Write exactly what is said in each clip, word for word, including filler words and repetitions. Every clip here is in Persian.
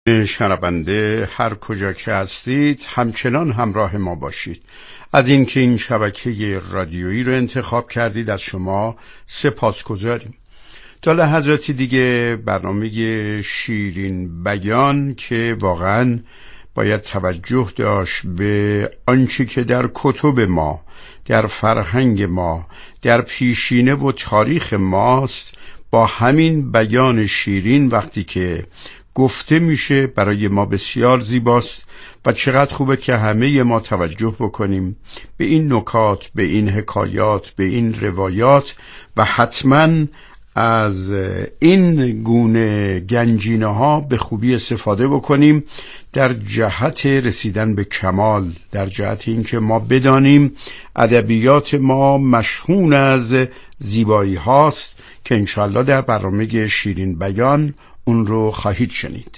شنونده هر کجا که هستید همچنان همراه ما باشید. از اینکه این شبکه رادیویی رو انتخاب کردید از شما سپاسگزاریم. تا لحظاتی دیگه برنامه شیرین بیان که واقعا باید توجه داشت به آنچه که در کتب ما، در فرهنگ ما، در پیشینه و تاریخ ماست، با همین بیان شیرین وقتی که گفته میشه برای ما بسیار زیباست و چقدر خوبه که همه ما توجه بکنیم به این نکات، به این حکایات، به این روایات و حتما از این گونه گنجینه ها به خوبی استفاده بکنیم در جهت رسیدن به کمال، در جهت اینکه ما بدانیم ادبیات ما مشهون از زیبایی هاست که انشالله در برنامه شیرین بیان اون رو خواهید شنید.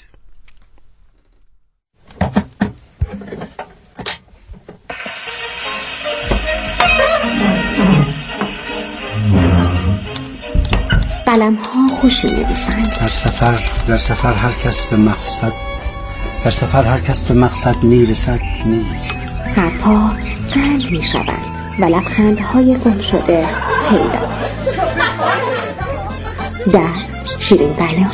قلم ها خوش می نویسند. در سفر در سفر هر کس به مقصد در سفر هر کس به مقصد می رسد می رسد. حرفها زرد می شود و لبخندهای گم شده پیدا. در شیرین بیان.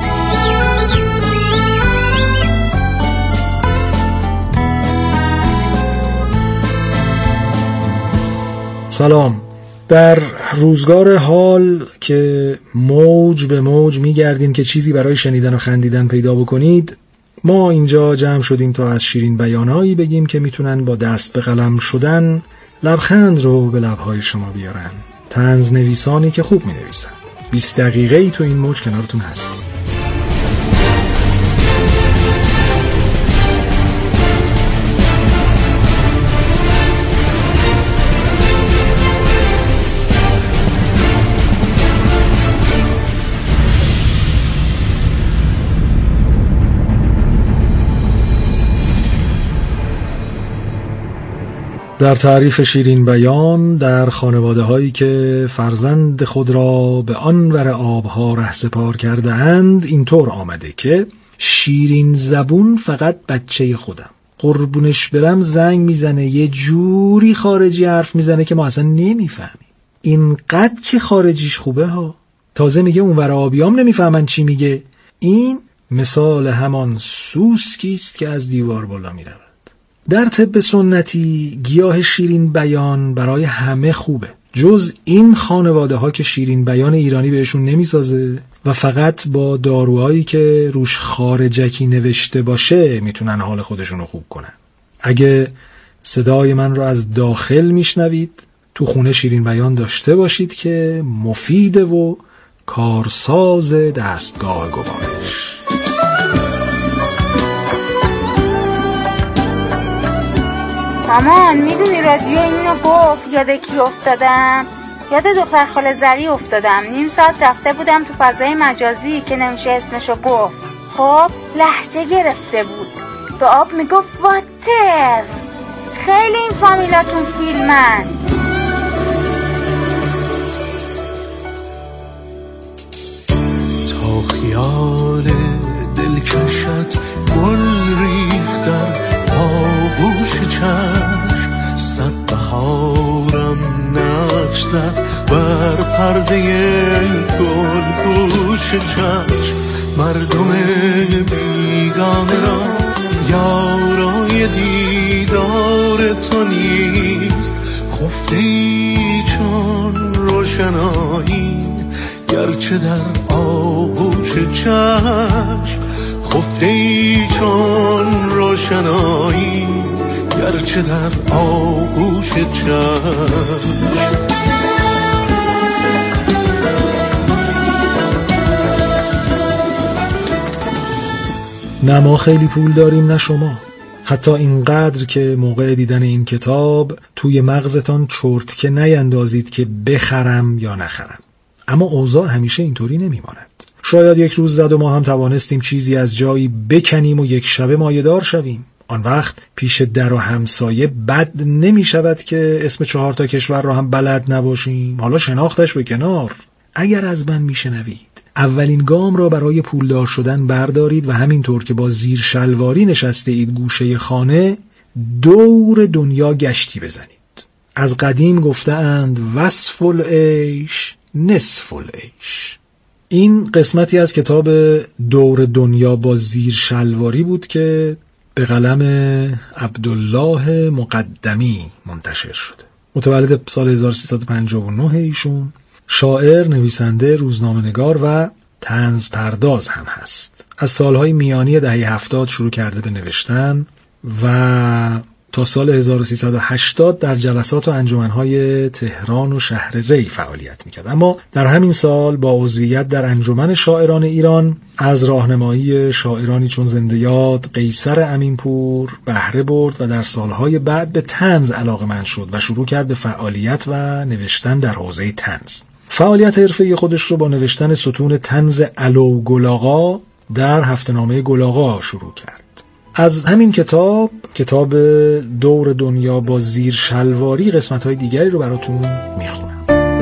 سلام. در روزگار حال که موج به موج میگردین که چیزی برای شنیدن و خندیدن پیدا بکنید، ما اینجا جمع شدیم تا از شیرین بیانایی بگیم که میتونن با دست به قلم شدن لبخند رو به لبهای شما بیارن. طنز نویسانی که خوب مینویسن. بیست دقیقه ای تو این موج کنارتون هستیم. در تعریف شیرین بیان، در خانواده هایی که فرزند خود را به آنور آبها رهسپار کرده اند اینطور آمده که شیرین زبون فقط بچه خودم، قربونش برم زنگ میزنه یه جوری خارجی حرف میزنه که ما اصلا نمیفهمیم. اینقدر که خارجیش خوبه ها، تازه میگه اونور آبیام نمیفهمن چی میگه. این مثال همان سوسکیست که از دیوار بالا میرود. در طب سنتی گیاه شیرین بیان برای همه خوبه، جز این خانواده ها که شیرین بیان ایرانی بهشون نمیسازه و فقط با داروهایی که روش خارجکی نوشته باشه میتونن حال خودشون رو خوب کنن. اگه صدای من رو از داخل میشنوید، تو خونه شیرین بیان داشته باشید که مفیده و کارساز دستگاه گوارش. مامان میدونی رادیو اینو گفت یاد کی افتادم؟ یاد دختر خاله زری افتادم. نیم ساعت رفته بودم تو فضای مجازی که نمیشه اسمشو گفت. خب لهجه گرفته بود، به آب میگفت واتر. خیلی این فامیلاتون فیلمن. تا خیال دلکشت گل ریخت در آغوش چشم، صد بهارم نقش زد بر پرده گل پوش چشم. مردم بیگانه را یارای دیدار تو نیست، خفته ای چون روشنایی گرچه در آغوش چشم. خفته ای چون روشنایی گرچه در آغوش چشم. نه ما خیلی پول داریم نه شما، حتی اینقدر که موقع دیدن این کتاب توی مغزتان چرتکه نیندازید که بخرم یا نخرم. اما اوضاع همیشه اینطوری نمیماند. شاید یک روز زد و ما هم توانستیم چیزی از جایی بکنیم و یک شبه مایه‌دار شویم. آن وقت پیش در و همسایه بد نمی شود که اسم چهار تا کشور را هم بلد نباشیم. حالا شناختش به کنار. اگر از من می شنوید اولین گام را برای پولدار شدن بردارید و همینطور که با زیر شلواری نشسته اید گوشه خانه دور دنیا گشتی بزنید. از قدیم گفتند وصف العیش نصف العیش. این قسمتی از کتاب دور دنیا با زیر شلواری بود که به قلم عبدالله مقدمی منتشر شده. متولد سال هزار و سیصد و پنجاه و نه ایشون شاعر، نویسنده، روزنامه‌نگار و طنز پرداز هم هست. از سالهای میانی دهه هفتاد شروع کرده به نوشتن و تا سال هزار و سیصد و هشتاد در جلسات و انجمنهای تهران و شهر ری فعالیت میکرد. اما در همین سال با عضویت در انجمن شاعران ایران از راهنمایی شاعرانی چون زنده یاد، قیصر امینپور بهره برد و در سالهای بعد به طنز علاقه‌مند شد و شروع کرد به فعالیت و نوشتن در حوزه طنز. فعالیت حرفه‌ای خودش رو با نوشتن ستون طنز علو گل آقا در هفته‌نامه گل آقا شروع کرد. از همین کتاب کتاب دور دنیا با زیر شلواری قسمت‌های دیگری رو براتون میخونم.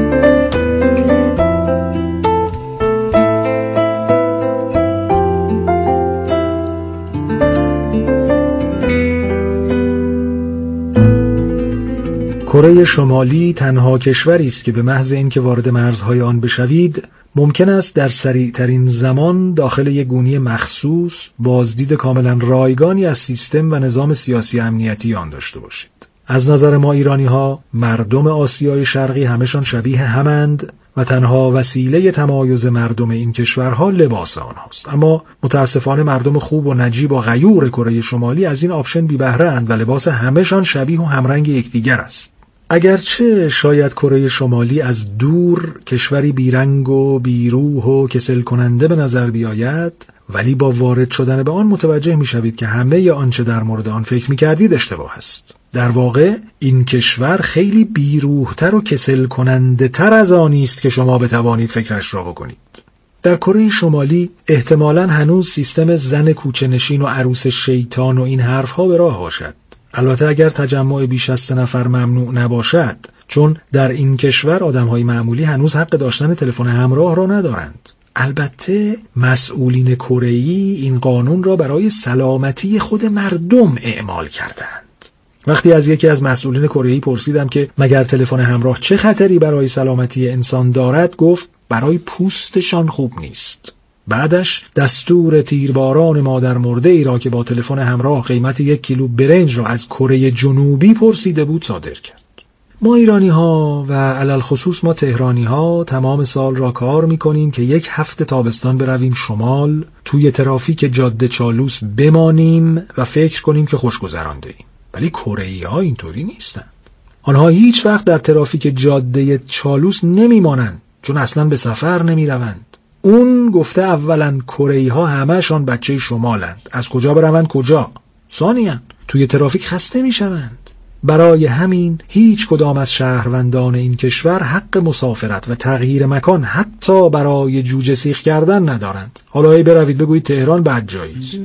کره شمالی تنها کشوری است که به محض اینکه وارد مرزهای آن بشوید ممکن است در سریعترین زمان داخل یک گونی مخصوص بازدید کاملا رایگانی از سیستم و نظام سیاسی امنیتی آن داشته باشید. از نظر ما ایرانی ها مردم آسیای شرقی همشان شبیه همند و تنها وسیله تمایز مردم این کشورها لباس آنهاست. اما متاسفانه مردم خوب و نجیب و غیور کره شمالی از این آپشن بی بهره اند و لباس همشان شبیه و همرنگ یکدیگر است. اگرچه شاید کره شمالی از دور کشوری بیرنگ و بیروح و کسل کننده به نظر بیاید، ولی با وارد شدن به آن متوجه می شوید که همه آنچه در مورد آن فکر می کردید اشتباه است. در واقع این کشور خیلی بیروحتر و کسل کننده تر از آنی است که شما بتوانید فکرش را بکنید. در کره شمالی احتمالاً هنوز سیستم زن کوچه نشین و عروس شیطان و این حرفها به راه باشد. البته اگر تجمع بیش از سه نفر ممنوع نباشد، چون در این کشور آدم‌های معمولی هنوز حق داشتن تلفن همراه را ندارند. البته مسئولین کره‌ای این قانون را برای سلامتی خود مردم اعمال کردند. وقتی از یکی از مسئولین کره‌ای پرسیدم که مگر تلفن همراه چه خطری برای سلامتی انسان دارد، گفت برای پوستشان خوب نیست. بعدش دستور تیرباران مادر مرده ای را که با تلفن همراه قیمت یک کیلو برنج را از کره جنوبی پرسیده بود صادر کرد. ما ایرانی ها و علل خصوص ما تهرانی ها تمام سال را کار می کنیم که یک هفته تابستان برویم شمال، توی ترافیک جاده چالوس بمانیم و فکر کنیم که خوش گذرانده ایم. ولی کره‌ای ها اینطوری نیستند. آنها هیچ وقت در ترافیک جاده چالوس نمی مانند، چون اصلا به سفر نمی روند. اون گفته اولا کره‌ای ها همه‌شان بچه شمالند، از کجا بروند کجا؟ ثانیاً توی ترافیک خسته می شوند. برای همین هیچ کدام از شهروندان این کشور حق مسافرت و تغییر مکان حتی برای جوجه سیخ کردن ندارند. حالا ای بروید بگویید تهران بد جایی است.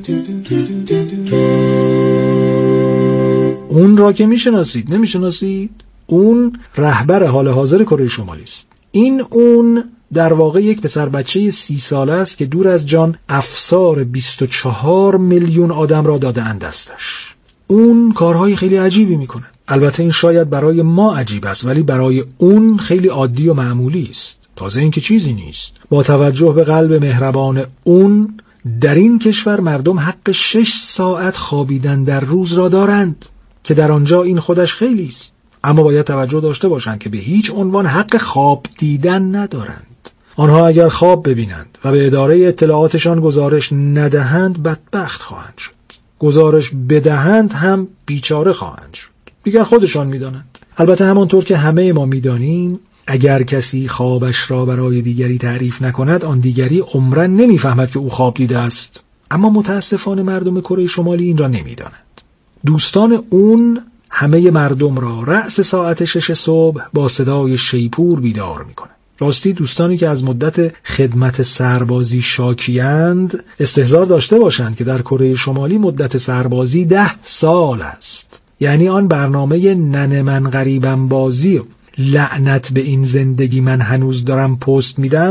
اون را که میشناسید نمیشناسید؟ اون رهبر حال حاضر کره شمالی است. این اون در واقع یک پسر بچه سی ساله است که دور از جان افسار بیست و چهار میلیون آدم را داده اند دستش. اون کارهای خیلی عجیبی میکنه. البته این شاید برای ما عجیب است، ولی برای اون خیلی عادی و معمولی است. تازه این که چیزی نیست. با توجه به قلب مهربان اون، در این کشور مردم حق شش ساعت خوابیدن در روز را دارند که در آنجا این خودش خیلی است. اما باید توجه داشته باشند که به هیچ عنوان حق خواب دیدن ندارند. آنها اگر خواب ببینند و به اداره اطلاعاتشان گزارش ندهند بدبخت خواهند شد. گزارش بدهند هم بیچاره خواهند شد. دیگر خودشان میدانند. البته همانطور که همه ما میدانیم، اگر کسی خوابش را برای دیگری تعریف نکند، آن دیگری عمرن نمیفهمد که او خواب دیده است. اما متاسفانه مردم کره شمالی این را نمیدانند. دوستان اون همه مردم را رأس ساعت شش صبح با صدای شیپور بیدار میکنند. راستی دوستانی که از مدت خدمت سربازی شاکیند استحضار داشته باشند که در کره شمالی مدت سربازی ده سال است. یعنی آن برنامه ننه من غریبم بازی و لعنت به این زندگی من هنوز دارم پست میدم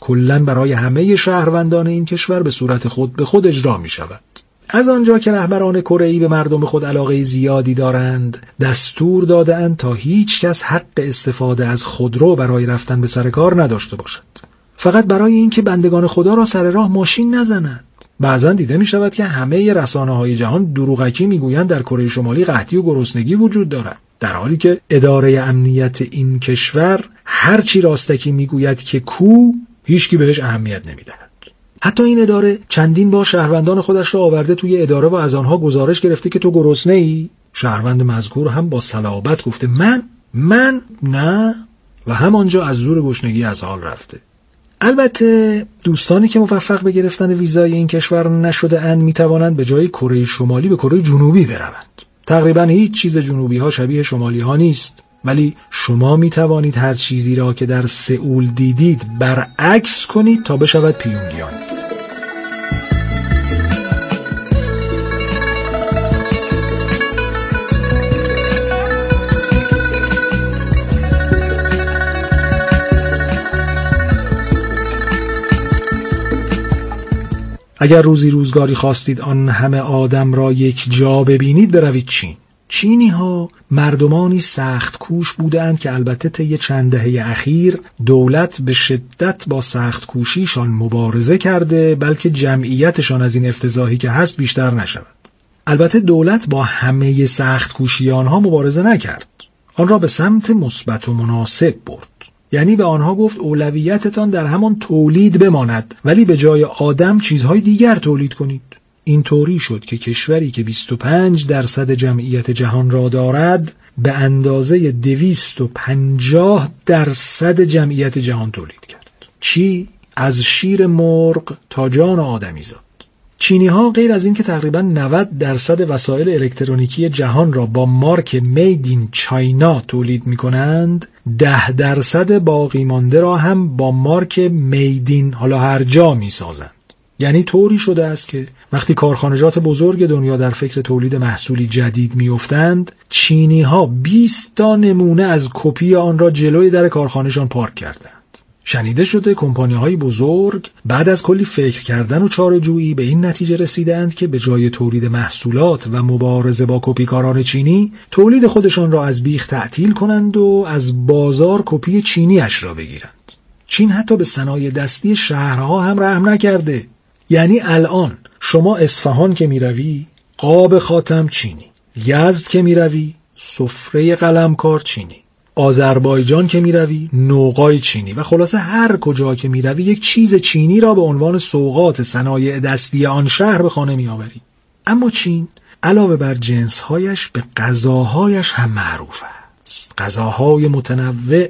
کلاً برای همه شهروندان این کشور به صورت خود به خود اجرا می شود. از آنجا که رهبران کره‌ای به مردم خود علاقه زیادی دارند، دستور داده‌اند تا هیچ کس حق استفاده از خودرو برای رفتن به سر کار نداشته باشد. فقط برای اینکه بندگان خدا را سر راه ماشین نزنند. بعضا دیده می شود که همه رسانه‌های جهان دروغکی میگویند در کره شمالی قحطی و گرسنگی وجود دارد، در حالی که اداره امنیت این کشور هر چی راستکی میگوید که کو، هیچکی بهش اهمیت نمیدهد. حتی این اداره چندین بار شهروندان خودش را آورده توی اداره و از آنها گزارش گرفته که تو گرسنه‌ای؟ شهروند مذکور هم با صلابت گفته من من نه، و همانجا از زور گشنگی از حال رفته. البته دوستانی که موفق به گرفتن ویزای این کشور نشده اند می توانند به جای کره شمالی به کره جنوبی بروند. تقریبا هیچ چیز جنوبی ها شبیه شمالی ها نیست، ولی شما می توانید هر چیزی را که در سئول دیدید برعکس کنید تا بشود پیونگیان. اگر روزی روزگاری خواستید آن همه آدم را یک جا ببینید، بروید چین. چینی ها مردمانی سخت کوش بودند که البته طی چند دهه اخیر دولت به شدت با سخت کوشیشان مبارزه کرده، بلکه جمعیتشان از این افتضاحی که هست بیشتر نشود. البته دولت با همه سخت کوشی آنها مبارزه نکرد، آن را به سمت مثبت و مناسب برد. یعنی به آنها گفت اولویتتان در همان تولید بماند، ولی به جای آدم چیزهای دیگر تولید کنید. این طوری شد که کشوری که بیست و پنج درصد جمعیت جهان را دارد به اندازه دویست و پنجاه درصد جمعیت جهان تولید کرد. چی؟ از شیر مرغ تا جان آدمیزاد. چینی ها غیر از این که تقریبا نود درصد وسایل الکترونیکی جهان را با مارک مید این چاینا تولید می کنند، ده درصد باقی مانده را هم با مارک میدین حالا هر جا می سازند. یعنی طوری شده است که وقتی کارخانجات بزرگ دنیا در فکر تولید محصولی جدید می افتند، چینی ها بیست تا نمونه از کپی آن را جلوی در کارخانه‌شان پارک کردند. شنیده شده کمپانی‌های بزرگ بعد از کلی فکر کردن و چاره‌جویی به این نتیجه رسیدند که به جای تولید محصولات و مبارزه با کپیکاران چینی، تولید خودشان را از بیخ تعطیل کنند و از بازار کپی چینی اش را بگیرند. چین حتی به صنایع دستی شهرها هم رحم نکرده. یعنی الان شما اصفهان که میروی قاب خاتم چینی، یزد که میروی سفره قلمکار چینی، آذربایجان که میروی نوقای چینی، و خلاصه هر کجا که میروی یک چیز چینی را به عنوان سوغات صنایع دستی آن شهر به خانه میآوری. اما چین علاوه بر جنسهایش به غذاهایش هم معروف است. غذاهای متنوع،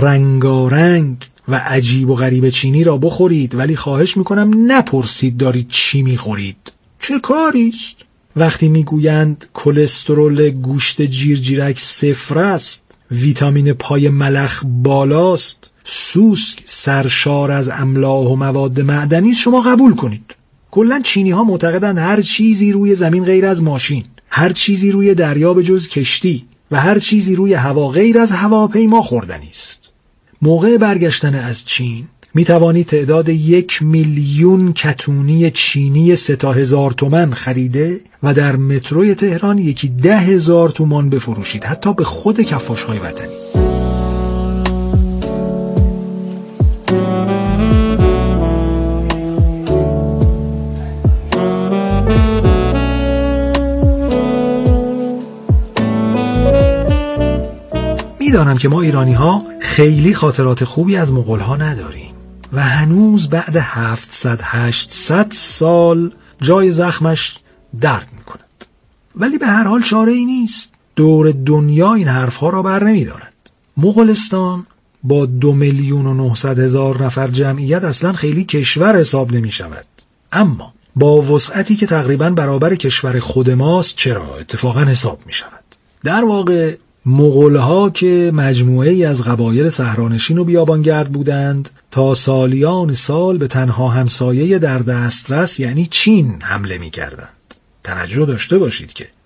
رنگارنگ و عجیب و غریب چینی را بخورید، ولی خواهش میکنم نپرسید دارید چی میخورید. چه کاریست؟ وقتی میگویند کلسترول گوشت جیرجیرک صفر است، ویتامین پای ملخ بالاست، سوسک سرشار از املاح و مواد معدنی، شما قبول کنید. کلاً چینی ها معتقدند هر چیزی روی زمین غیر از ماشین، هر چیزی روی دریا به جز کشتی و هر چیزی روی هوا غیر از هواپیما خوردنی است. موقع برگشتن از چین می توانید تعداد یک میلیون کتونی چینی سه تا هزار تومن خریده و در متروی تهران یکی ده هزار تومان بفروشید، حتی به خود کفاش‌های وطنی. میدانم که ما ایرانی ها خیلی خاطرات خوبی از مغول ها نداریم و هنوز بعد هفتصد هشتصد سال جای زخمش درد می کند. ولی به هر حال چاره ای نیست. دور دنیا این حرفها را بر نمی دارد. مغولستان با دو میلیون و نهصد هزار نفر جمعیت اصلا خیلی کشور حساب نمی شود. اما با وسعتی که تقریبا برابر کشور خود ماست چرا اتفاقا حساب می شود. در واقع مغول‌ها که مجموعه‌ای از قبایل صحرانشین و بیابانگرد بودند، تا سالیان سال به تنها همسایه در دسترس یعنی چین حمله می‌کردند. توجه داشته باشید که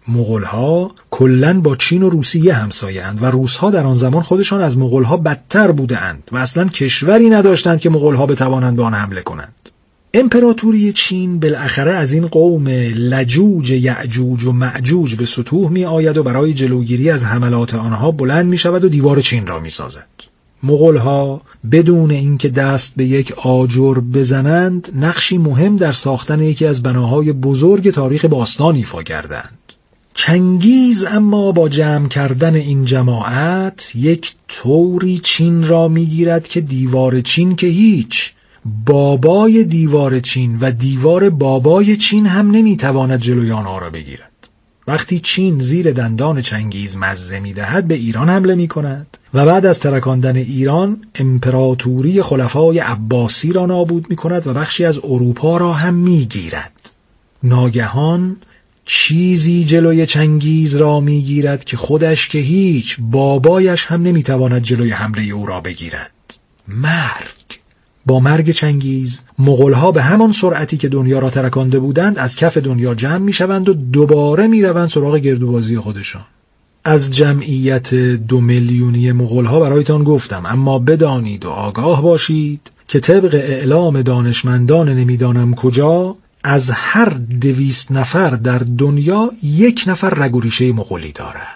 مغول‌ها کلاً با چین و روسیه همسایه‌اند و روس‌ها در آن زمان خودشان از مغول‌ها بدتر بودند و اصلاً کشوری نداشتند که مغول‌ها بتوانند به آن حمله کنند. امپراتوری چین بالاخره از این قوم لجوج یعجوج و معجوج به سطوح می آید و برای جلوگیری از حملات آنها بلند می شود و دیوار چین را می سازد. مغول‌ها بدون اینکه دست به یک آجر بزنند نقشی مهم در ساختن یکی از بناهای بزرگ تاریخ باستان ایفا کردند. چنگیز اما با جمع کردن این جماعت یک طوری چین را میگیرد که دیوار چین که هیچ، بابای دیوار چین و دیوار بابای چین هم نمیتواند جلوی آنها را بگیرد. وقتی چین زیر دندان چنگیز مزه میدهد به ایران حمله میکند و بعد از ترکاندن ایران امپراتوری خلفای عباسی را نابود میکند و بخشی از اروپا را هم میگیرد. ناگهان چیزی جلوی چنگیز را میگیرد که خودش که هیچ، بابایش هم نمیتواند جلوی حمله او را بگیرد. مرگ. با مرگ چنگیز مغول‌ها به همان سرعتی که دنیا را ترکانده بودند از کف دنیا جمع میشوند و دوباره میروند سراغ گردوبازی خودشان. از جمعیت دو میلیونی مغول‌ها برایتان گفتم، اما بدانید و آگاه باشید که طبق اعلام دانشمندان نمیدانم کجا از هر دویست نفر در دنیا یک نفر رگ و ریشه مغولی دارد.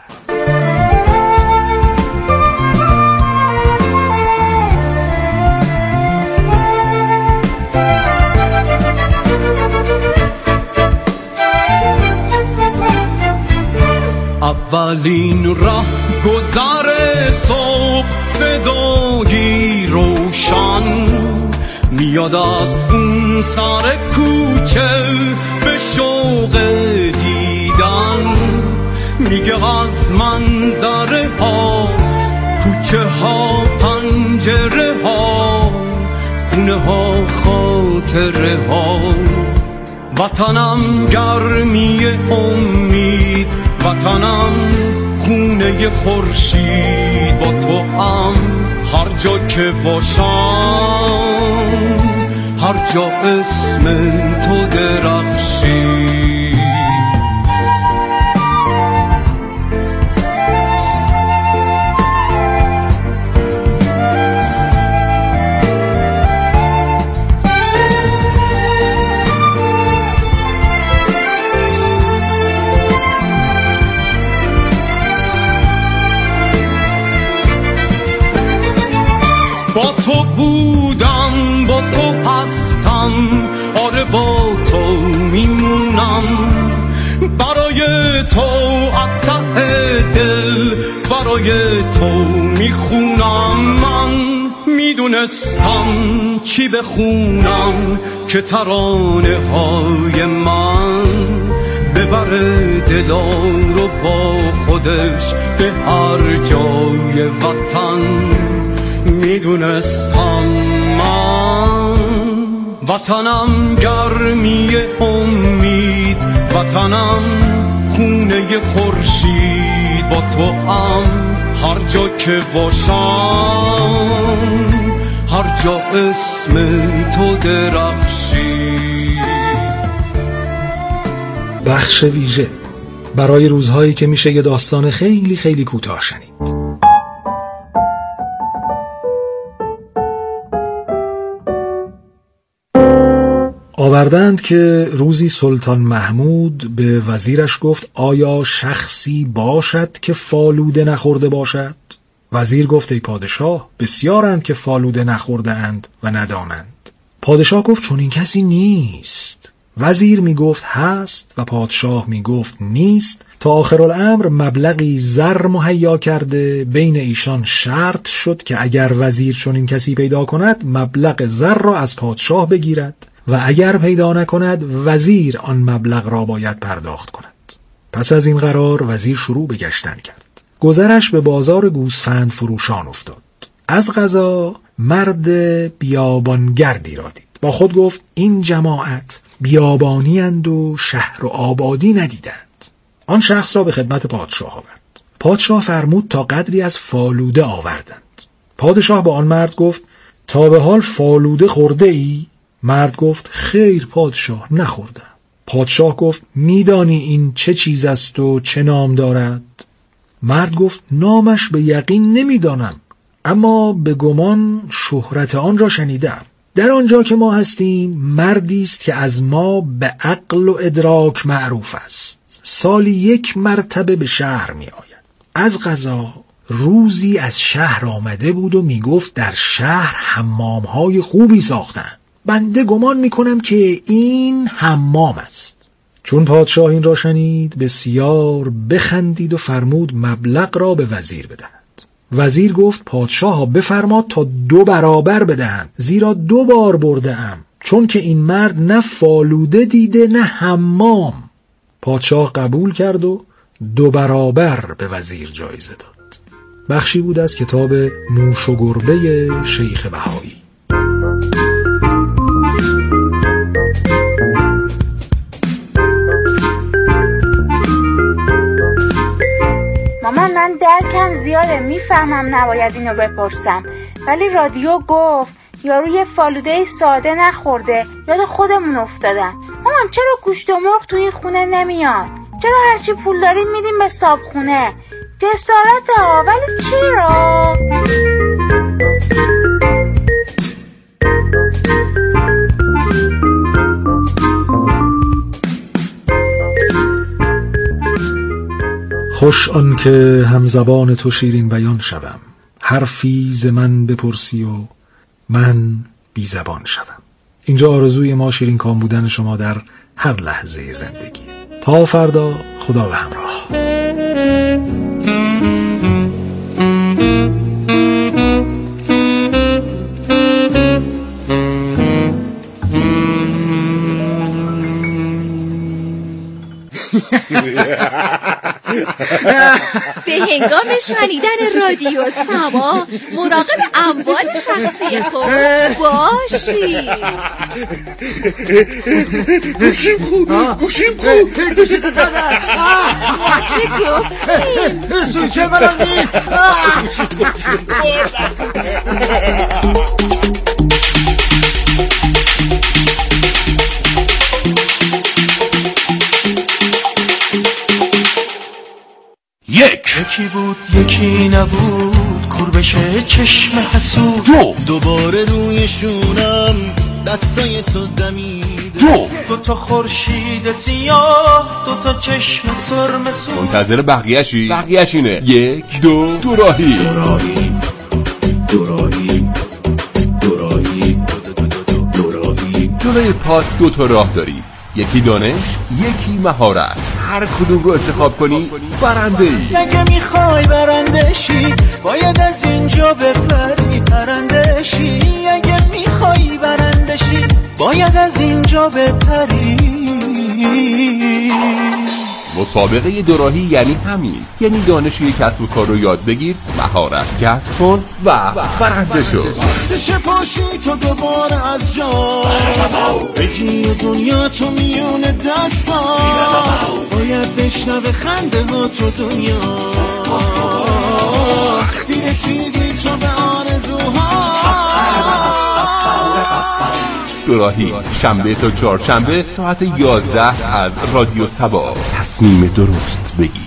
اولین راه گذر صبح صدایی روشن میاد از اون سر کوچه به شوق دیدن، میگه از منظره ها، کوچه ها، پنجره ها، خونه ها، خاطره ها، وطنم گرمی امید، وطنم خونه خورشید، با تو هم هر جا که باشم، هر جا اسم تو درخشید. با تو بودم، با تو هستم، آره با تو میمونم، برای تو از ته دل برای تو میخونم. من میدونستم چی بخونم که ترانه های من ببره دلا رو با خودش به هر جای وطن. میدونستم من وطنم گرمی امید، وطنم خونه خورشید، با تو هم هر جا که باشم، هر جا اسم تو درخشید. بخش ویژه برای روزهایی که میشه یه داستان خیلی خیلی کوتاه شنید. آوردند که روزی سلطان محمود به وزیرش گفت آیا شخصی باشد که فالوده نخورده باشد؟ وزیر گفت ای پادشاه، بسیارند که فالوده نخورده اند و ندانند. پادشاه گفت چون این کسی نیست. وزیر می گفت هست و پادشاه می گفت نیست، تا آخرالامر مبلغی زر مهیا کرده بین ایشان شرط شد که اگر وزیر چون این کسی پیدا کند مبلغ زر را از پادشاه بگیرد و اگر پیدا نکند وزیر آن مبلغ را باید پرداخت کند. پس از این قرار وزیر شروع به گشتن کرد. گذرش به بازار گوسفند فروشان افتاد. از قضا مرد بیابانگردی را دید. با خود گفت این جماعت بیابانی اند و شهر و آبادی ندیدند. آن شخص را به خدمت پادشاه آورد. پادشاه فرمود تا قدری از فالوده آوردند. پادشاه با آن مرد گفت تا به حال فالوده خورده ای؟ مرد گفت خیر پادشاه نخوردم. پادشاه گفت میدانی این چه چیز است و چه نام دارد؟ مرد گفت نامش به یقین نمیدانم، اما به گمان شهرت آن را شنیدم. در آنجا که ما هستیم مردی است که از ما به عقل و ادراک معروف است. سالی یک مرتبه به شهر می آید. از قضا روزی از شهر آمده بود و می گفت در شهر حمامهای خوبی ساختن. بنده گمان می کنم که این حمام است. چون پادشاه این را شنید بسیار بخندید و فرمود مبلغ را به وزیر بدهد. وزیر گفت پادشاه بفرما تا دو برابر بدهند، زیرا دو بار برده ام، چون که این مرد نه فالوده دیده نه حمام. پادشاه قبول کرد و دو برابر به وزیر جایزه داد. بخشی بود از کتاب موش و گربه شیخ بهایی. مامان من درکم زیاده، میفهمم نباید اینو بپرسم، ولی رادیو گفت یارو یه فالوده ساده نخورده، یاد خودمون افتادم. مامان چرا گوشت و مرغ تو این خونه نمیاد؟ چرا هرچی پول داریم میدیم به صابخونه؟ جسارت ها، ولی چرا؟ خوش آن که همزبان تو شیرین بیان شوم، حرفی ز من بپرسی و من بی زبان شوم. اینجا آرزوی ما شیرین کام بودن شما در هر لحظه زندگی. تا فردا، خدا به همراه. به هنگام شنیدن رادیو سما مراقب اموال شخصی خود باشید. گوشیم خوب گوشیم خوب گوشیم خوب چه گفتیم؟ سوچه برم نیست. یک یکی بود یکی نبود، کوربشه چشم حسود. دو دوباره روی شونم دستای تو دمید. دو دو تا خورشید سیاه، دو تا چشم سرم سوز. منتظر بقیه‌شی؟ بقیه‌ش اینه. یک دو دو راهی دو راهی دو راهی دو راهی دو راهی. جلوی پات دو تا راه داری، یکی دانش، یکی مهارت. هر کدوم رو انتخاب کنی برنده ای. اگه میخوای برنده شی باید از اینجا بپری پرنده شی. اگه میخوای برنده شی باید از اینجا بپری. مسابقه دوراهی یعنی همین، یعنی دانش یک کسب و کار رو یاد بگیر، مهارت کسب کن و برنده شو. وقتش پاشی تو دوباره از جا بگی دنیا تو میون دستات، باید بشنوه خنده ها تو دنیا. وقتی رسیدی تو به آرزوها. دوراهی شنبه تا چهارشنبه ساعت یازده از رادیو سبا. تصمیم درست بگی.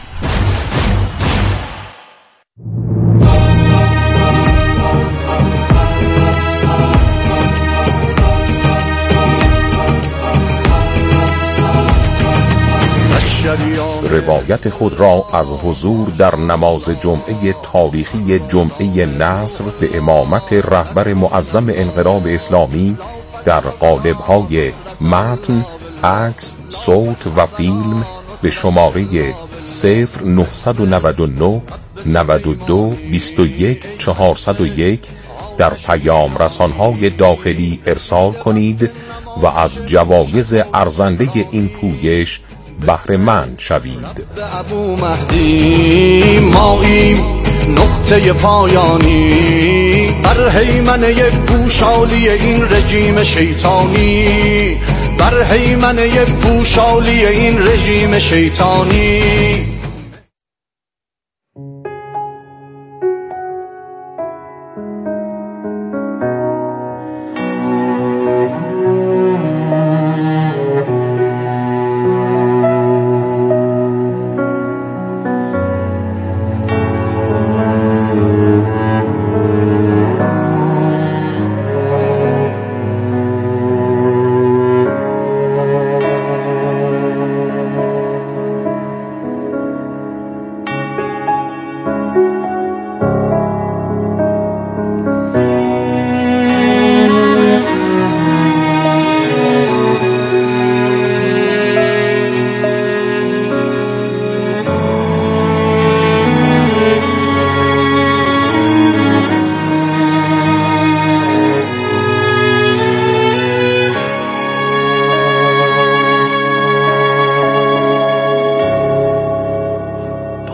روایت خود را از حضور در نماز جمعه تاریخی جمعه نصر به امامت رهبر معظم انقلاب اسلامی در قالب‌های متن، عکس، صوت و فیلم به شماره صفر نهصد و نود و نه نود و دو بیست و یک چهارصد و یک در پیام رسانهای داخلی ارسال کنید و از جوایز ارزنده این پویش بهره مند شوید. ابو مهدی ماییم نقطه پایانی بر هیمنه پوشالی این رژیم شیطانی، بر هیمنه پوشالی این رژیم شیطانی.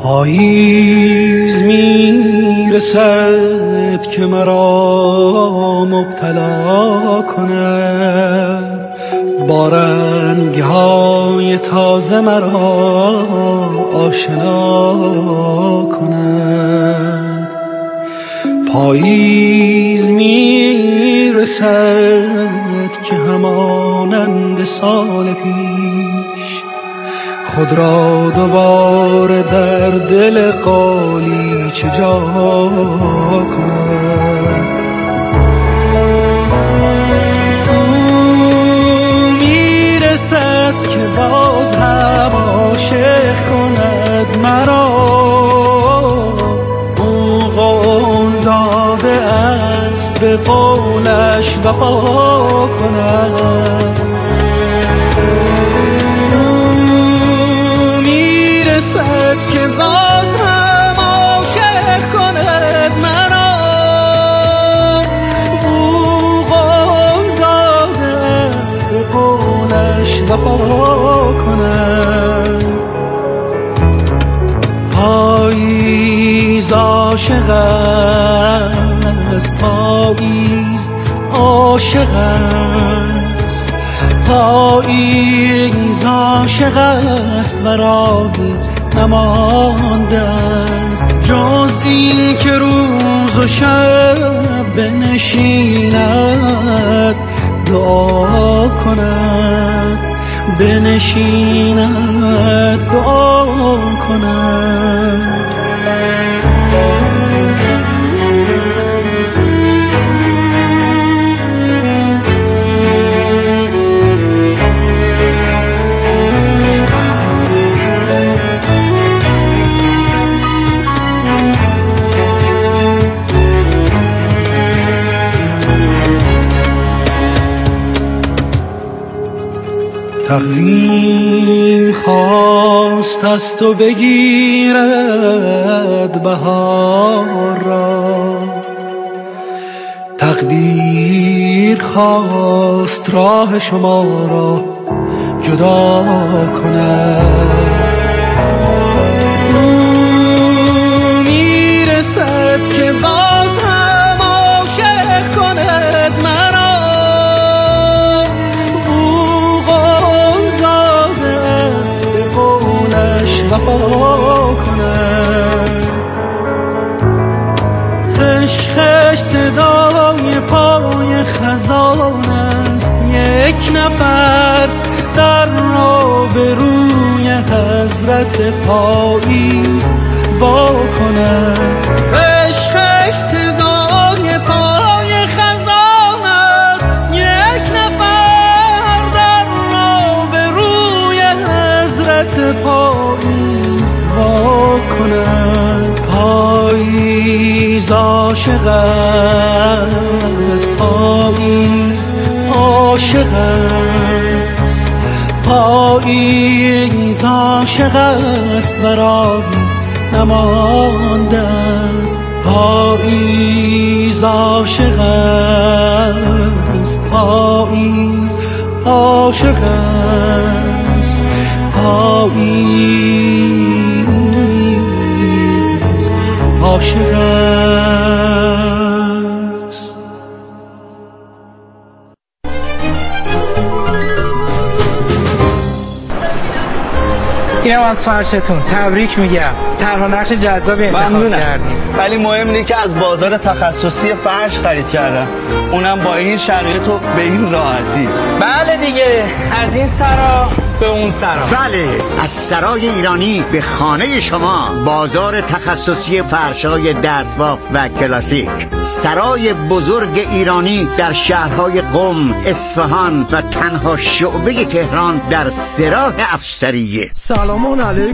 پاییز میرسد که مرا مبتلا کند، با رنگ‌های تازه مرا آشنا کند. پاییز میرسد که همانند سال پیش خود را دوباره در دل قالیچه جا کند. او میرسد که باز هم عاشق کند مرا، او قول داده است به قولش وفا کند. میرسد که باز هم عاشق کند مرا، او قول داده است به قولش وفا کند. پاییز عاشق است، پاییز عاشق است، پاییز عاشق است و راهی نمانده است جز این که روز و شب بنشیند دعا کند، بنشیند دعا کند. تقویم خواست از تو بگیرد بهار را، تقدیر خواست راه شما را جدا کند. او میرسد که باز هم عاشق کند مرا، وفا کند. خش خش صدای پای خزان است، یک نفر در را به روی حضرت پاییز وا کند. خش خش صدای پای خزان است، یک نفر در را به روی حضرت پاییز وا کند. پاییز عاشق است، پاییز عاشق است، پاییز عاشق است و راهی نمانده است. پاییز عاشق است، پاییز عاشق است، پاییز عاشق است. اینم از فرشتون، تبریک میگم، طرح نقش جذابی انتخاب کردیم. ولی مهم اینه که از بازار تخصصی فرش خرید کردم، اونم با این شرایط و به این راحتی. بله دیگه، از این سرا به اون سرا. بله، از سرای ایرانی به خانه شما، بازار تخصصی فرش‌های دستباف و کلاسیک. سرای بزرگ ایرانی در شهرهای قم، اصفهان و تنها شعبه تهران در سراح افسریه. سلامان علیکم.